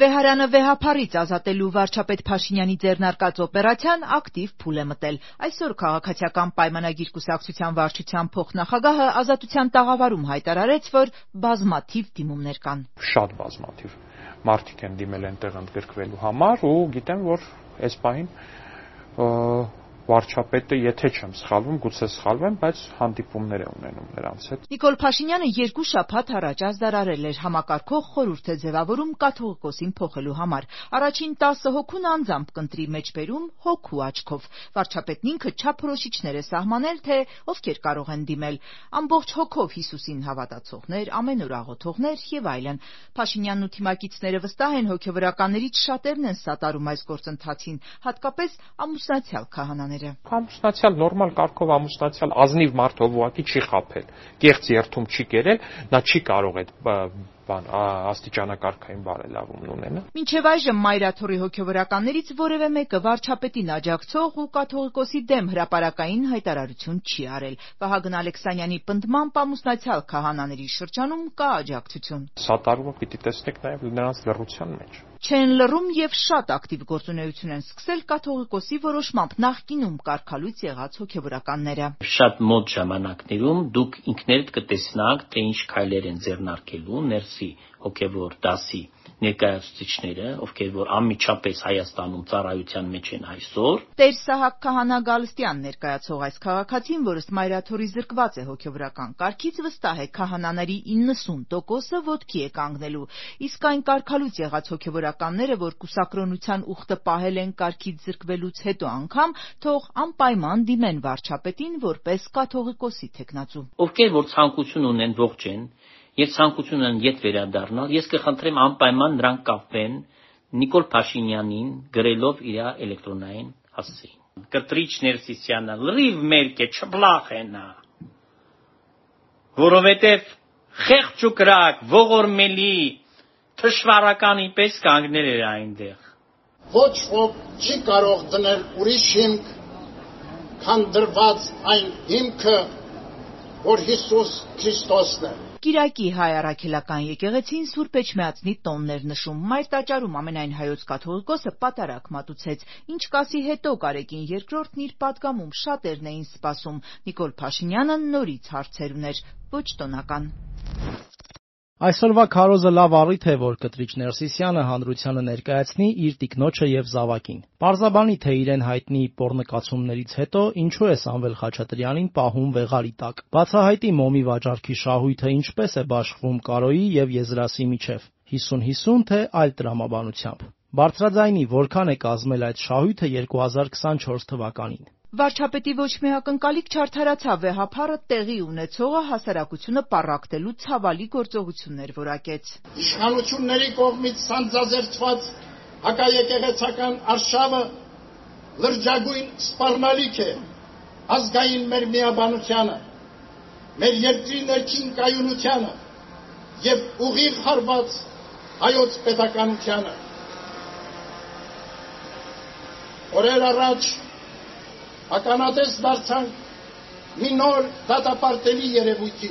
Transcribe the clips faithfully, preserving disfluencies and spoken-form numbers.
Վեհարյանը վեհափառից ազատելու վարչապետ Փաշինյանի ձեռնարկած օպերացիան ակտիվ փուլ է մտել։ Այսօր քաղաքացիական պայմանագիր կուսակցության վարչության փոխնախագահը Ազատության տաղավարում հայտարարեց, որ բազմաթիվ դիմումներ կան։ Շատ բազմաթիվ մարդիկ են դիմել այնտեղ ընդգրկվելու համար ու գիտեմ, որ այս պահին վարչապետը, եթե չեմ սխալվում, գուցե սխալվեմ, բայց հանդիպումներ է ունենում նրանց հետ։ Նիկոլ Փաշինյանը երկու շաբաթ առաջ ազդարարել էր համակարգող խորհուրդ է ձևավորում կաթողիկոսին փոխելու համար։ Առաջին տասը հոգուն անձամբ կընտրի մեջբերում հոգու աչքով։ Վարչապետն ինքը չափորոշիչներ է սահմանել, թե ովքեր կարող են դիմել։ Ամբողջ հոգով Հիսուսին հավատացողներ, ամենուր աղոթողներ եւ այլն։ Փաշինյանն ու թիմակիցները վստահ են, հոգեվորականներից շատերն են սատարում այս գործընթացին, հատկապես ամուսնացյալ քահանաները։ Ամուսնացյալ նորմալ կարգով ամուսնացյալ ազնիվ մարդով ուղղակի չի խաբել, կեղծ երթում չի կերել, նա չի կարող այդ բան աստիճանակարգային բարելավում ունենա։ Մինչև այժմ Մայրաթորի հոգևորականներից որևէ մեկը վարչապետին աջակցող ու կաթողիկոսի դեմ հրապարակային հայտարարություն չի արել։ Վահագն Ալեքսանյանի պնդմամբ ամուսնացյալ քահանաների շրջանում կա աջակցություն։ Սատարումը պիտի տեսնեք նաև նրանց լռության մեջ։ Չեն լռում եւ շատ ակտիվ գործունեություն են սկսել կաթողիկոսի որոշմամբ նախկինում կարգալույծ եղած հոգևորականները։ Շատ մոտ ժամանակներում դուք ինքներդ կտեսնաք, թե ինչ քայլեր են ձեռնարկելու ներսի հոգևոր դասի ներկայացուցիչները, ովքեր որ անմիջապես Հայաստանում ծառայության մեջ են այսօր։ Տեր Սահակ քահանա Գալստյան ներկայացող այս քաղաքացին, որը Մայրաթորի զրկված է հոգևորական կարգից, վստահ է քահանաների իննսուն տոկոսը ոտքի է կանգնելու, իսկ այն կարգալույծ եղած հոգևորականները, որ կուսակրոնության ուխտը պահել են կարգից զրկվելուց հետո անգամ, թող անպայման դիմեն վարչապետին որպես կաթողիկոսի թեկնածու։ Ովքեր որ ցանկություն ունեն ողջեն եւ ցանկություն ունեն ետ վերադառնալ, ես կխնդրեմ անպայման նրանք կապվեն Նիկոլ Փաշինյանին գրելով իր էլեկտրոնային հասցեին։ Կտրիչ Ներսիսյանը լրիվ մերկ է, չբլախ է նա, որովհետեւ խեղճ ու կրակ ողորմելի թշվառականի պես կանգնել էր այնտեղ։ Ոչ ոք չի կարող դնել ուրիշ հիմք, քան դրված այն հիմքը, որ Հիսուս Քրիստոսն է։ Կիրակի հայ առաքելական եկեղեցին Սուրբ Էջմիածնի տոններ նշում։ Մայր տաճարում ամենայն հայոց կաթողիկոսը պատարագ մատուցեց։ Ինչ կասի հետո Կարեկին երկրորդն իր պատգամում շատերն էին սպասում։ Նիկոլ Փաշինյանը նորից հարցեր ուներ, ոչ տոնական։ Այսօրվա քարոզը լավ առիթ է, որ Կտրիչ Ներսիսյանը հանրությանը ներկայացնի իր տիկնոջը եւ զավակին։ Պարզաբանի, թե իրեն հայտնի պոռնկացումներից հետո ինչու է Սամվել Խաչատրյանին պահում վեղարի տակ։ Բացահայտի մոմի վաճառքի շահույթը ինչպես է բաշխվում Կարոյի եւ Եզրասի միջև։ հիսուն հիսուն թե այլ տրամաբանությամբ։ Բարձրաձայնի որքան է կազմել այդ շահույթը երկու հազար քսանչորս թվականին։ Վարչապետի ոչ մի ակնկալիք չարդարացավ վեհափառը տեղի ունեցողը հասարակությունը պառակտելու ցավալի գործողություններ որակեց։ Իշխանությունների կողմից սանձազերծված հակաեկեղեցական արշավը լրջագույն սպառնալիք է ազգային մեր միաբանությանը, մեր երկրի ներքին կայունությանը եւ ուղիղ հարված հայոց պետականությանը։ Օրեր առաջ ականատես դարձանք մի նոր դատապարտելի երևույթի։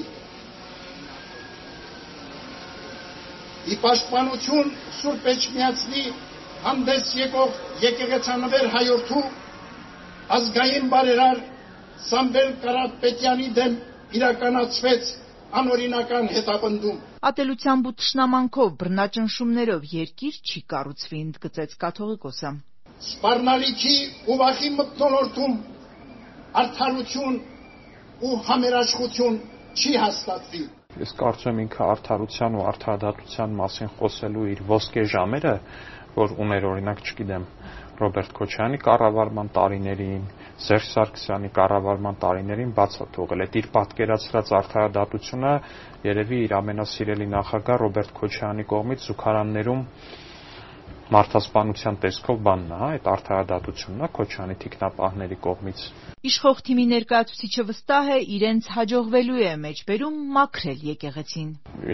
Ի պաշտպանություն Սուրբ Էջմիածնի հանդես եկող եկեղեցանվեր հայորդու ազգային բարերար Սամվել Կարապետյանի դեմ իրականացվեց անօրինական հետապնդում։ Ատելությամբ ու թշնամանքով բռնաճնշումներով երկիր չի կառուցվի, ընդգծեց կաթողիկոսը։ Սպառնալիքի ու վախի մթնոլորտում արդարություն ու համերաշխություն չի հաստատվի։ Ես կարծում եմ ինքը արդարության ու արդարադատության մասին խոսելու իր ոսկե ժամերը, որ ուներ օրինակ, չգիտեմ, Ռոբերտ Քոչարյանի կառավարման տարիներին, Սերժ Սարգսյանի կառավարման տարիներին բաց է թողել։ Այդ իր պատկերացրած արդարադատությունը երևի իր ամենասիրելի նախագահ Ռոբերտ Քոչարյանի կողմից զուգարաններում մարդասպանության տեսքով բանն է, հա, այդ արդարադատությունն է Քոչարյանի թիկնապահների կողմից։ Իշխող թիմի ներկայացուցիչը վստահ է, իրենց հաջողվելու է մեջբերում մաքրել եկեղեցին։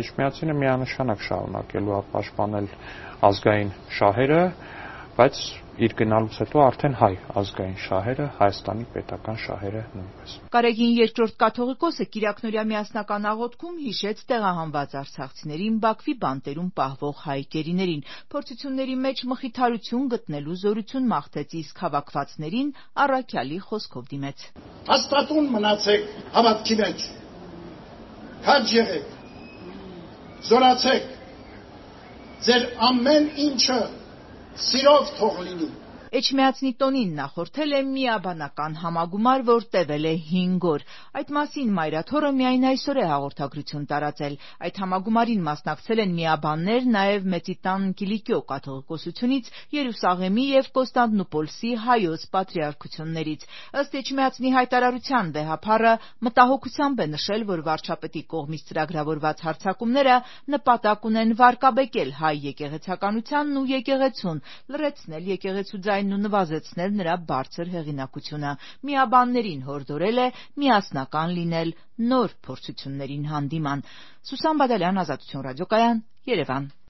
Էջմիածինը միանշանակ շարունակելու է պաշտպանել ազգային շահերը, բայց իր գնալուց հետո արդեն հայ ազգային շահերը, Հայաստանի պետական շահերը նույնպես։ Կարեգին երկրորդ կաթողիկոսը Կիրակնորյա միասնական աղոթքում հիշեց տեղահանված արցախցիներին Բաքվի բանտերում պահվող հայ գերիներին, փորձությունների մեջ մխիթարություն գտնելու զորություն մաղթեց, իսկ հավաքվածներին առաքյալի խոսքով դիմեց. Հաստատուն մնացեք հավատքի մեջ, քաջ եղեք, զորացեք, ձեր ամեն ինչը սիրով թող լինի։ Էջմիածնի տոնին նախորդել է միաբանական համագումար, որ տևել է հինգ օր։ Այդ մասին Մայրաթորը միայն այսօր է հաղորդագրություն տարածել։ Այդ համագումարին մասնակցել են միաբաններ նաև Մեծիտան Կիլիկիո կաթողիկոսությունից, Երուսաղեմի և Կոստանդնուպոլսի հայոց պատրիարքություններից։ Ըստ Էջմիածնի հայտարարության վեհափառը մտահոգությամբ է նշել, որ վարչապետի կողմից ծրագրավորված հարձակումները նպատակ ունեն վարկաբեկել հայ եկեղեցականությանն ու եկեղեցուն, լռեցնել եկեղեցու ձայնն ու նվազեցնել նրա բարձր հեղինակությունը։ Միաբաններին հորդորել է միասնական լինել նոր փորձություններին հանդիման։ Սուսան Բադալյան, Ազատություն ռադիոկայան, Երևան։